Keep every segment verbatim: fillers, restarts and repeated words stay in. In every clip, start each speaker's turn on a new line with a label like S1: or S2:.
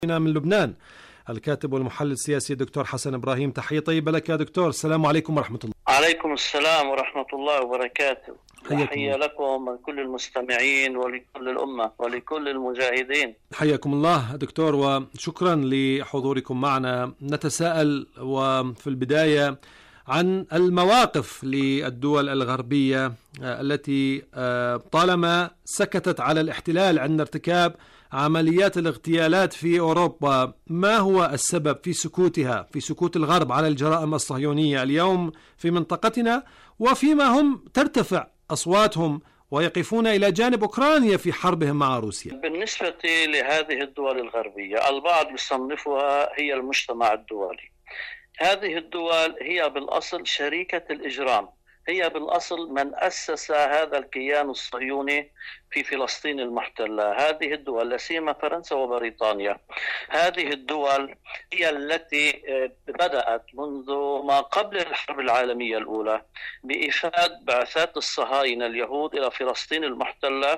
S1: من لبنان الكاتب والمحلل السياسي الدكتور حسن إبراهيم. تحية طيبة لك يا دكتور. السلام عليكم ورحمة الله.
S2: عليكم السلام ورحمة الله وبركاته. تحية لكم ولكل المستمعين ولكل الأمة ولكل المجاهدين.
S1: حياكم الله دكتور وشكرا لحضوركم معنا. نتساءل وفي البداية عن المواقف للدول الغربية التي طالما سكتت على الاحتلال عند ارتكاب عمليات الاغتيالات في أوروبا. ما هو السبب في سكوتها، في سكوت الغرب على الجرائم الصهيونية اليوم في منطقتنا، وفيما هم ترتفع أصواتهم ويقفون إلى جانب أوكرانيا في حربهم مع روسيا؟
S2: بالنسبة لهذه الدول الغربية البعض يصنفها هي المجتمع الدولي. هذه الدول هي بالأصل شريكة الإجرام، هي بالأصل من أسس هذا الكيان الصهيوني في فلسطين المحتلة. هذه الدول لا سيما فرنسا وبريطانيا، هذه الدول هي التي بدأت منذ ما قبل الحرب العالمية الأولى بإيفاد بعثات الصهاينة اليهود إلى فلسطين المحتلة،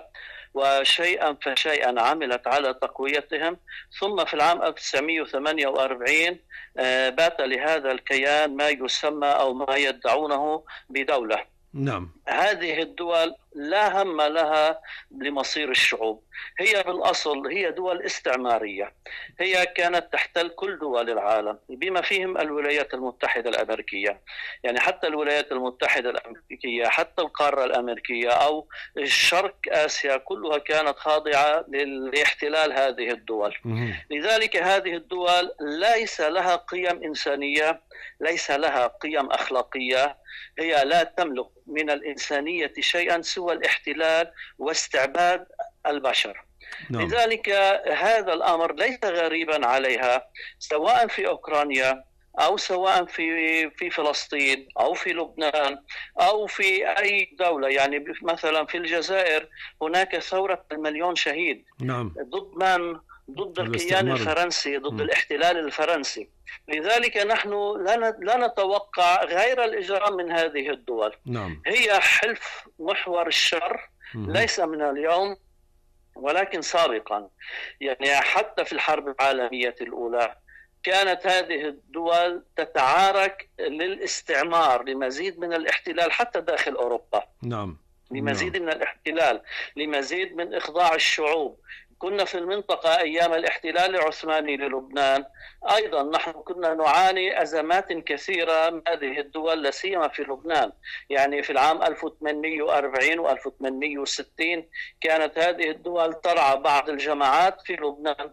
S2: وشيئا فشيئا عملت على تقويتهم. ثم في العام ألف وتسعمئة وثمانية وأربعين بات لهذا الكيان ما يسمى أو ما يدعونه بدولة.
S1: نعم.
S2: هذه الدول لا هم لها لمصير الشعوب، هي بالأصل هي دول استعمارية، هي كانت تحتل كل دول العالم بما فيهم الولايات المتحدة الأمريكية. يعني حتى الولايات المتحدة الأمريكية، حتى القارة الأمريكية أو الشرق آسيا كلها كانت خاضعة لاحتلال هذه الدول. لذلك هذه الدول ليس لها قيم إنسانية، ليس لها قيم أخلاقية، هي لا تملك من الإنسانية شيئا سوى الاحتلال واستعباد البشر. نعم. لذلك هذا الأمر ليس غريبا عليها، سواء في أوكرانيا أو سواء في في فلسطين أو في لبنان أو في أي دولة. يعني مثلا في الجزائر هناك ثورة المليون شهيد.
S1: نعم.
S2: ضد من؟ ضد الكيان الفرنسي، ضد م. الاحتلال الفرنسي. لذلك نحن لا نتوقع غير الإجرام من هذه الدول.
S1: نعم.
S2: هي حلف محور الشر، م. ليس من اليوم ولكن سابقا. يعني حتى في الحرب العالمية الأولى كانت هذه الدول تتعارك للاستعمار، لمزيد من الاحتلال حتى داخل أوروبا.
S1: نعم.
S2: لمزيد
S1: نعم.
S2: من الاحتلال، لمزيد من إخضاع الشعوب. كنا في المنطقة أيام الاحتلال العثماني للبنان أيضا نحن كنا نعاني أزمات كثيرة من هذه الدول، لا سيما في لبنان. يعني في العام ألف وثمانمئة وأربعين و ألف وثمانمئة وستين كانت هذه الدول ترعى بعض الجماعات في لبنان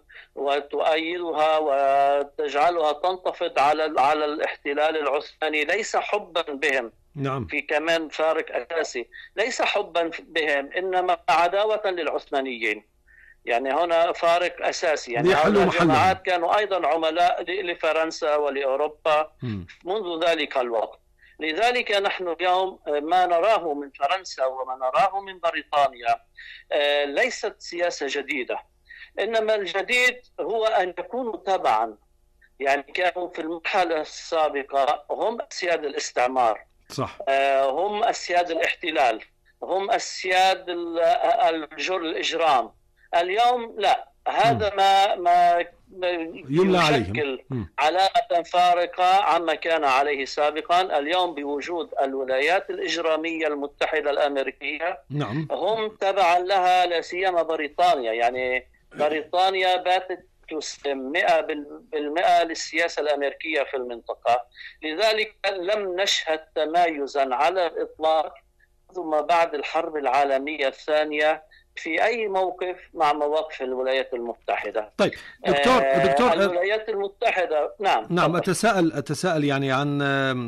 S2: وتؤيدها وتجعلها تنتفض على على الاحتلال العثماني، ليس حبا بهم.
S1: نعم.
S2: في كمان فارق أساسي، ليس حبا بهم إنما عداوة للعثمانيين. يعني هنا فارق أساسي. يعني هؤلاء الجماعات كانوا أيضا عملاء لفرنسا ولأوروبا م. منذ ذلك الوقت. لذلك نحن اليوم ما نراه من فرنسا وما نراه من بريطانيا ليست سياسة جديدة، إنما الجديد هو أن يكونوا تبعا. يعني كانوا في المرحلة السابقة هم أسياد الاستعمار،
S1: صح.
S2: هم أسياد الاحتلال، هم أسياد الجر الإجرام. اليوم لا، هذا ما ما يشكل علاقة فارقة عما كان عليه سابقا. اليوم بوجود الولايات الإجرامية المتحدة الأمريكية،
S1: نعم.
S2: هم تبعا لها لا سيما بريطانيا. يعني بريطانيا باتت تسلم مئة بالمئة للسياسة الأمريكية في المنطقة. لذلك لم نشهد تمايزا على الإطلاق ثم بعد الحرب العالمية الثانية في أي موقف مع مواقف الولايات المتحدة.
S1: طيب دكتور,
S2: آه
S1: دكتور
S2: الولايات المتحدة نعم
S1: نعم أتساءل أتساءل يعني عن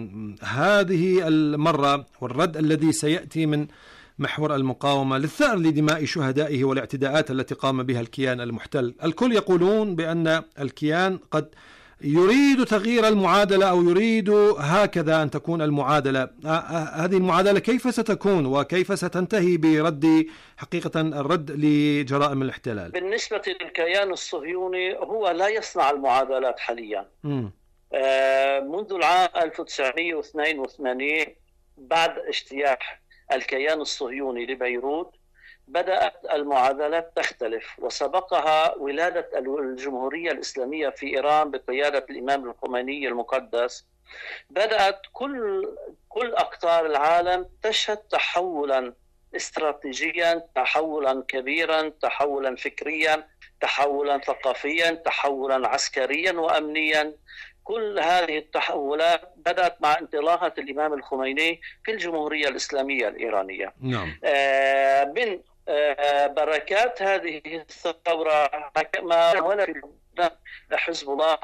S1: هذه المرة والرد الذي سيأتي من محور المقاومة للثأر لدماء شهدائه والاعتداءات التي قام بها الكيان المحتل. الكل يقولون بأن الكيان قد يريد تغيير المعادلة أو يريد هكذا أن تكون المعادلة. هذه المعادلة كيف ستكون وكيف ستنتهي برد حقيقة الرد لجرائم الاحتلال؟
S2: بالنسبة للكيان الصهيوني هو لا يصنع المعادلات حاليا.
S1: م.
S2: آه منذ العام ألف وتسعمئة واثنين وثمانين بعد اجتياح الكيان الصهيوني لبيروت بدأت المعادلات تختلف، وسبقها ولادة الجمهورية الإسلامية في إيران بقيادة الإمام الخميني المقدس. بدأت كل كل أقطار العالم تشهد تحولا استراتيجيا، تحولا كبيرا، تحولا فكريا، تحولا ثقافيا، تحولا عسكريا وأمنيا. كل هذه التحولات بدأت مع انطلاقة الإمام الخميني في الجمهورية الإسلامية الإيرانية.
S1: نعم.
S2: آه من آه بركات هذه الثورة ما ولا في حزب الله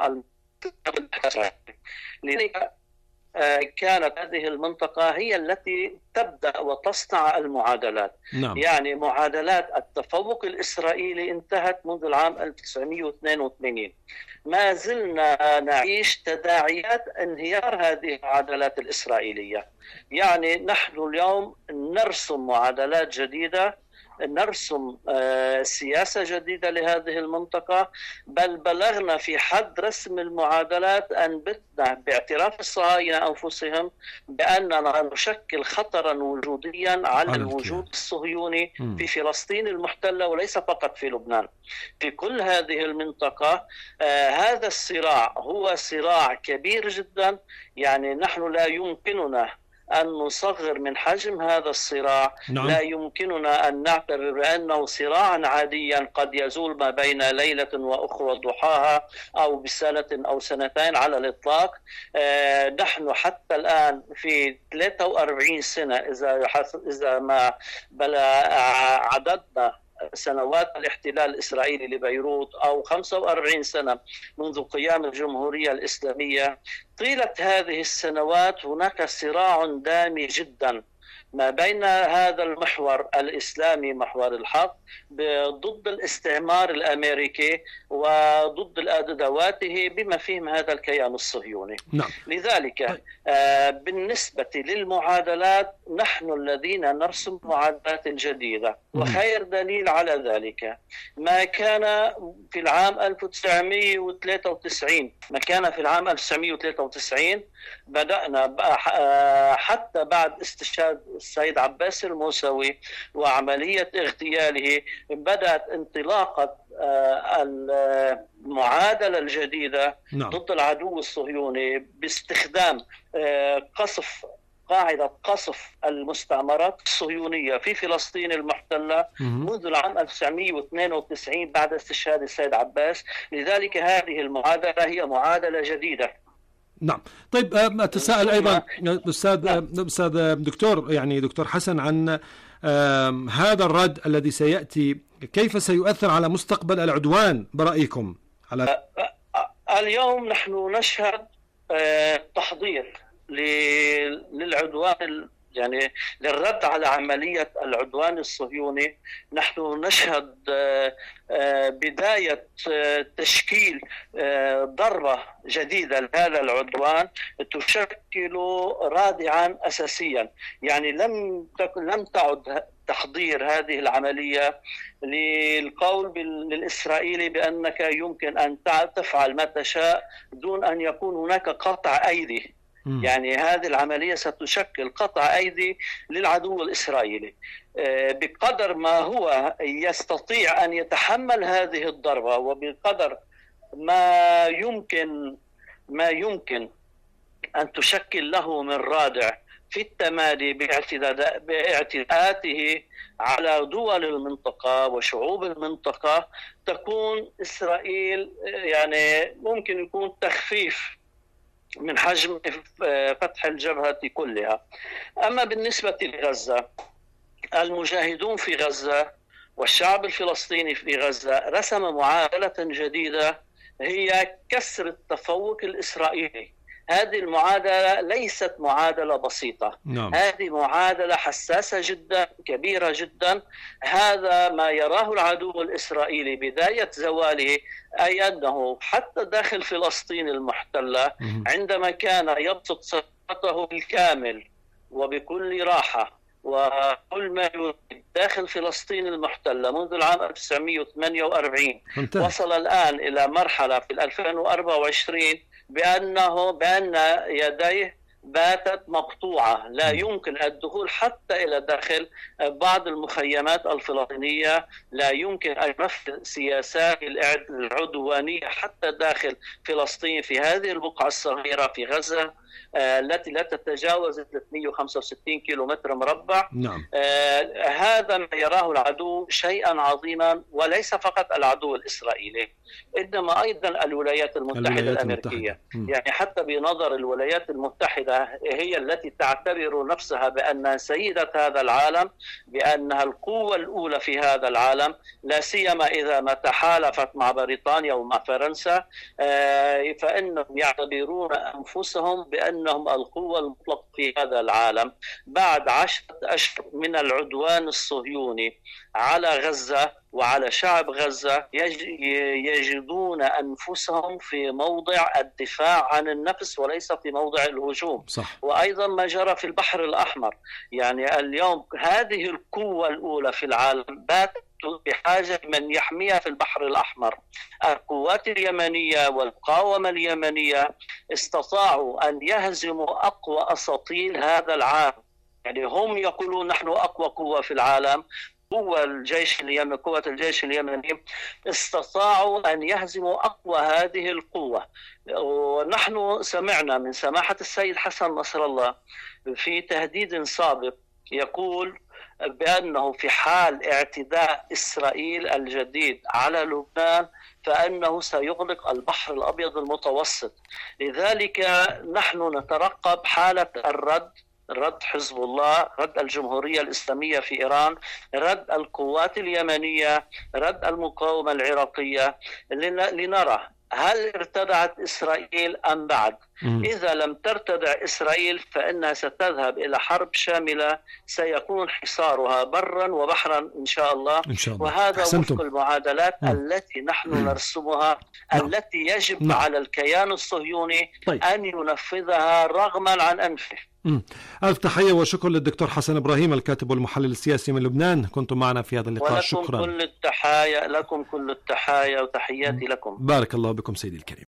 S2: لذلك كانت هذه المنطقة هي التي تبدأ وتصنع المعادلات.
S1: نعم.
S2: يعني معادلات التفوق الإسرائيلي انتهت منذ العام ألف وتسعمئة واثنين وثمانين. ما زلنا نعيش تداعيات انهيار هذه المعادلات الإسرائيلية. يعني نحن اليوم نرسم معادلات جديدة، نرسم سياسة جديدة لهذه المنطقة، بل بلغنا في حد رسم المعادلات أن بتنا باعتراف الصهاينة أنفسهم بأننا نشكل خطرا وجوديا على الوجود الصهيوني في فلسطين المحتلة، وليس فقط في لبنان، في كل هذه المنطقة. آه هذا الصراع هو صراع كبير جدا. يعني نحن لا يمكننا أن نصغر من حجم هذا الصراع. نعم. لا يمكننا أن نعتبر بأنه صراعا عاديا قد يزول ما بين ليلة وأخرى ضحاها أو بسنة أو سنتين على الإطلاق. آه نحن حتى الآن في ثلاثة وأربعين سنة إذا إذا ما بلا عددنا سنوات الاحتلال الإسرائيلي لبيروت أو خمسة وأربعين سنة منذ قيام الجمهورية الإسلامية، طيلة هذه السنوات هناك صراع دامي جدا ما بين هذا المحور الإسلامي محور الحق ضد الاستعمار الأمريكي وضد أدواته بما فيهم هذا الكيان الصهيوني. نعم. لذلك آه بالنسبة للمعادلات نحن الذين نرسم معادلات جديدة، وخير دليل على ذلك ما كان في العام ألف وتسعمئة وثلاثة وتسعين. ما كان في العام ألف وتسعمئة وثلاثة وتسعين بدأنا حتى بعد استشهاد السيد عباس الموسوي وعملية اغتياله بدأت انطلاقة المعادلة الجديدة. نعم. ضد العدو الصهيوني باستخدام قصف قاعدة قصف المستعمرات الصهيونية في فلسطين المحتلة منذ العام ألف وتسعمئة واثنين وتسعين بعد استشهاد السيد عباس. لذلك هذه المعادلة هي معادلة جديدة.
S1: نعم. طيب أتساءل أيضا أستاذ أستاذ دكتور يعني دكتور حسن عن هذا الرد الذي سيأتي، كيف سيؤثر على مستقبل العدوان برأيكم؟ على
S2: اليوم نحن نشهد تحضير للعدوان، يعني للرد على عملية العدوان الصهيوني. نحن نشهد بداية تشكيل ضربة جديدة لهذا العدوان تشكل رادعا أساسيا. يعني لم لم تعد تحضير هذه العملية للقول للإسرائيلي بأنك يمكن أن تفعل ما تشاء دون أن يكون هناك قطع أيدي. يعني هذه العملية ستشكل قطع أيدي للعدو الإسرائيلي بقدر ما هو يستطيع أن يتحمل هذه الضربة، وبقدر ما يمكن ما يمكن أن تشكل له من رادع في التمادي باعتداءاته على دول المنطقة وشعوب المنطقة. تكون إسرائيل يعني ممكن يكون تخفيف من حجم فتح الجبهة كلها. أما بالنسبة لغزة، المجاهدون في غزة والشعب الفلسطيني في غزة رسم معادلة جديدة هي كسر التفوق الإسرائيلي. هذه المعادلة ليست معادلة بسيطة. نعم. هذه معادلة حساسة جدا كبيرة جدا. هذا ما يراه العدو الإسرائيلي بداية زواله، أي أنه حتى داخل فلسطين المحتلة عندما كان يبسط سيطرته بالكامل وبكل راحة وكل ما يريد داخل فلسطين المحتلة منذ العام ألف وتسعمئة وثمانية وأربعين، وصل الآن إلى مرحلة في ألفين وأربعة وعشرين بأنه بأن يديه باتت مقطوعة، لا يمكن الدخول حتى إلى داخل بعض المخيمات الفلسطينية، لا يمكن أن ينفذ سياسات العدوانية حتى داخل فلسطين في هذه البقعة الصغيرة في غزة التي لا تتجاوز ثلاثمئة وخمسة وستين كيلومتر مربع.
S1: نعم.
S2: آه هذا ما يراه العدو شيئا عظيما، وليس فقط العدو الإسرائيلي إنما أيضا الولايات المتحدة
S1: الولايات
S2: الأمريكية.
S1: المتحدة.
S2: يعني حتى بنظر الولايات المتحدة هي التي تعتبر نفسها بأنها سيدة هذا العالم، بأنها القوة الأولى في هذا العالم، لا سيما إذا ما تحالفت مع بريطانيا ومع فرنسا، آه فإنهم يعتبرون أنفسهم بأنهم القوة المطلقة في هذا العالم. بعد عشرة أشهر من العدوان الصهيوني على غزة وعلى شعب غزة يجدون أنفسهم في موضع الدفاع عن النفس وليس في موضع الهجوم.
S1: صح.
S2: وأيضا ما جرى في البحر الأحمر، يعني اليوم هذه القوة الأولى في العالم باتت بحاجة من يحميها في البحر الأحمر. القوات اليمنية والمقاومة اليمنية استطاعوا أن يهزموا أقوى أساطيل هذا العالم، يعني هم يقولون نحن أقوى قوة في العالم. قوة الجيش اليمني قوة الجيش اليمني استطاعوا أن يهزموا أقوى هذه القوة. ونحن سمعنا من سماحة السيد حسن نصر الله في تهديد سابق يقول بأنه في حال اعتداء إسرائيل الجديد على لبنان فإنه سيغلق البحر الأبيض المتوسط. لذلك نحن نترقب حالة الرد، رد حزب الله، رد الجمهورية الإسلامية في إيران، رد القوات اليمنية، رد المقاومة العراقية، لنرى هل ارتدعت إسرائيل أم بعد.
S1: مم.
S2: إذا لم ترتدع إسرائيل فإنها ستذهب إلى حرب شاملة سيكون حصارها برا وبحرا إن شاء الله,
S1: إن شاء الله.
S2: وهذا
S1: أحسنتم.
S2: وفق المعادلات
S1: مم.
S2: التي نحن
S1: مم.
S2: نرسمها،
S1: نعم.
S2: التي يجب
S1: نعم.
S2: على الكيان الصهيوني
S1: طيب.
S2: أن ينفذها رغما عن أنفه.
S1: مم. ألف تحية وشكر للدكتور حسن إبراهيم الكاتب والمحلل السياسي من لبنان، كنتم معنا في هذا اللقاء.
S2: ولكم
S1: شكرا.
S2: كل التحايا، لكم كل التحايا وتحياتي لكم.
S1: بارك الله بكم سيدي الكريم.